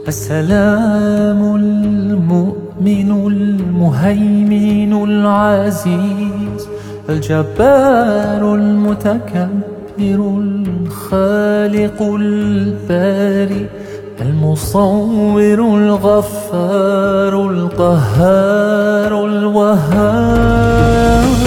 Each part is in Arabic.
السلام المؤمن المهيمن العزيز الجبار المتكبر الخالق الباري المصور الغفار القهار الوهاب.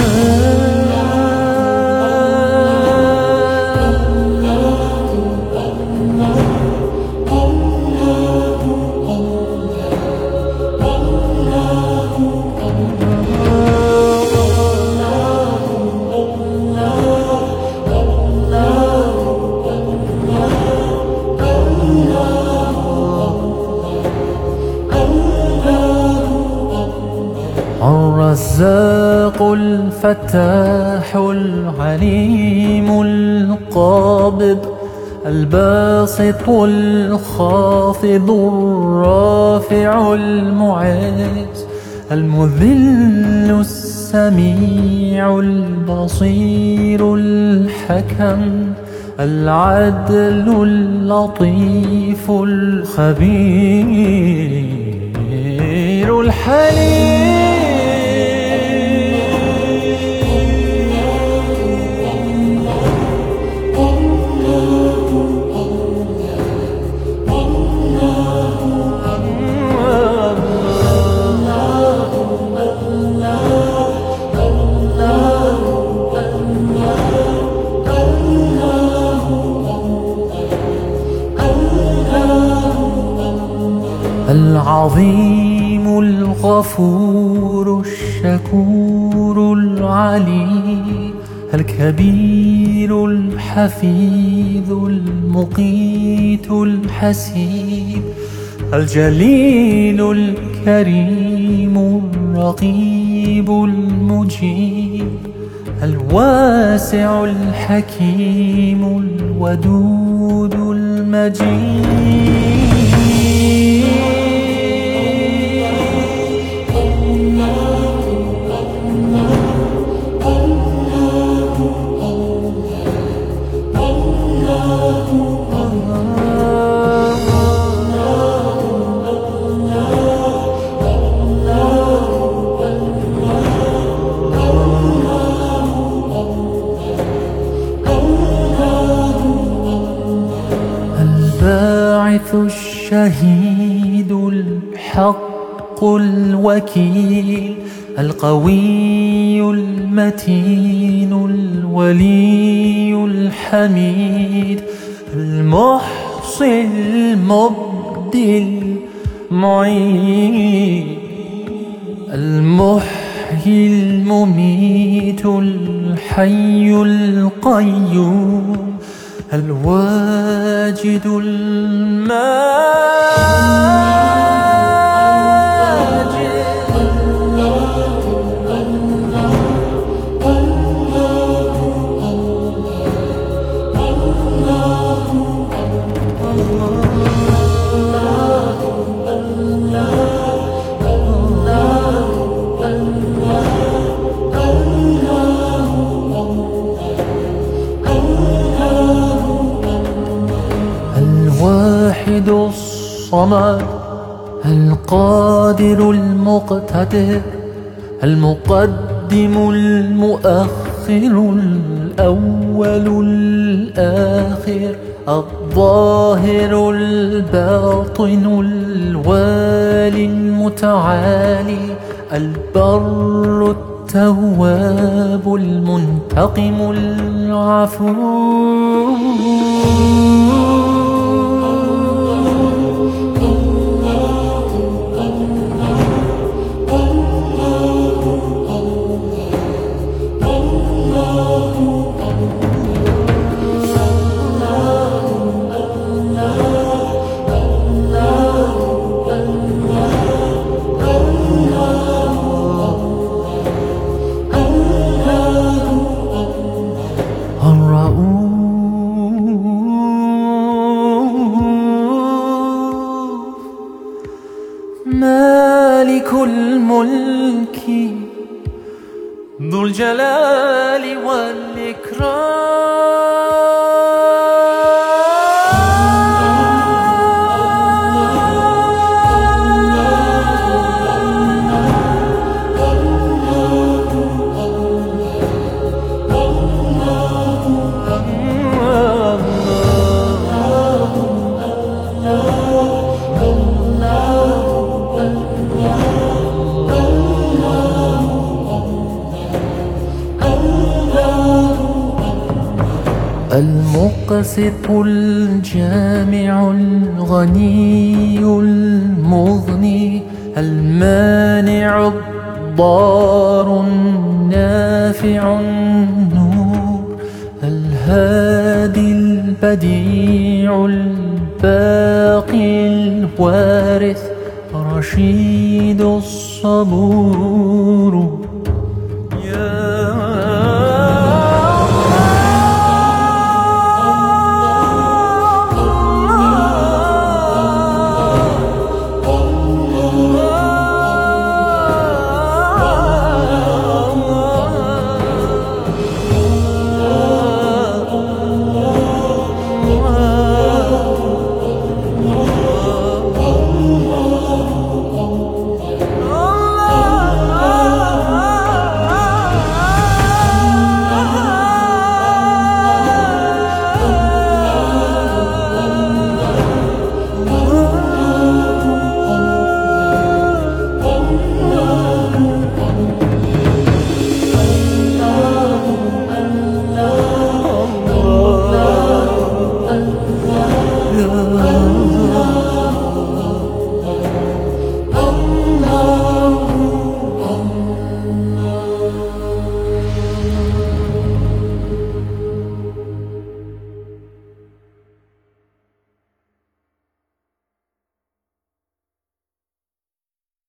الرزاق الفتاح العليم القابض الباسط الخافض الرافع المعز المذل السميع البصير الحكم العدل اللطيف الخبير الحليم. العظيم الغفور الشكور العلي الكبير الحفيظ المقيت الحسيب الجليل الكريم الرقيب المجيب الواسع الحكيم الودود المجيد. الباعث الشهيد الحق الوكيل القوي المتين الولي الحميد المحصي المبدي المعيد المحيي المميت الحي القيوم الواجد الماجد. الواحد الصمد القادر المقتدر المقدم المؤخر الأول الآخر الظاهر الباطن الوالي المتعالي البر التواب المنتقم العفو. مالك الملك ذو الجلال والإكرام. المقسط الجامع الغني المغني المانع الضار النافع النور الهادي البديع الباقي الوارث رشيد الصبور. يا